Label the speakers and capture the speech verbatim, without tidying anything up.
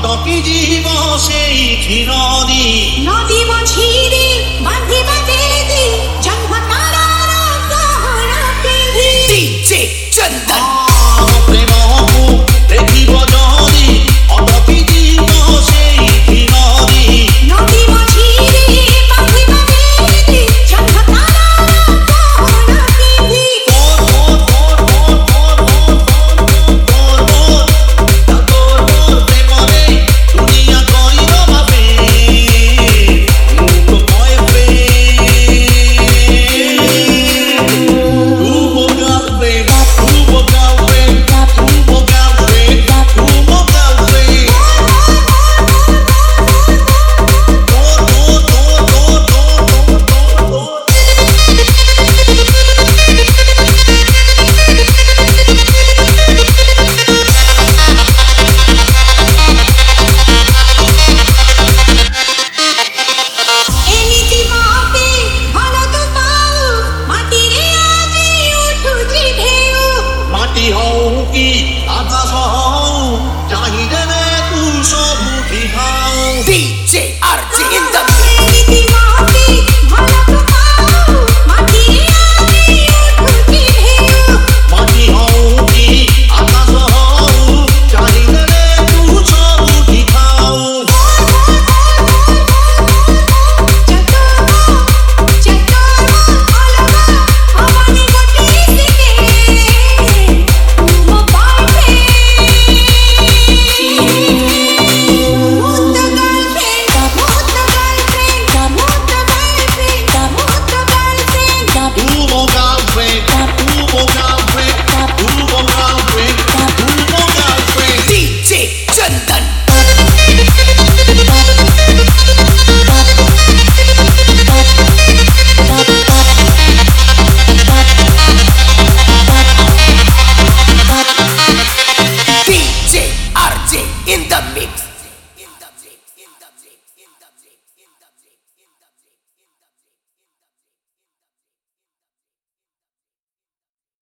Speaker 1: অটকি জীব সেই ক্ষীরদি
Speaker 2: নদী মঝিরে বাঁধিবা বেদি জন্ম তারার গহনা পেধি
Speaker 3: ডিজে চন্দন
Speaker 1: প্রেম দেখিব যদি অটকি জীব সেই ক্ষীরদি
Speaker 2: নদী মঝিরে বাঁধিবা বেদি জন্ম তারার গহনা পেধি
Speaker 1: দুনিয়া কইর ভাবে মুখ কয়
Speaker 3: ডিজে আরজে ইন দ্য
Speaker 2: এনিতি মাটি ভালো তো পাও মাটিরে আজি উঠুছি ঢেউ
Speaker 1: মাটি হও কি আকাশ হও চাহিদা রে তু সবুঠি খাও
Speaker 3: DJ Chandan DJ RJ in the mix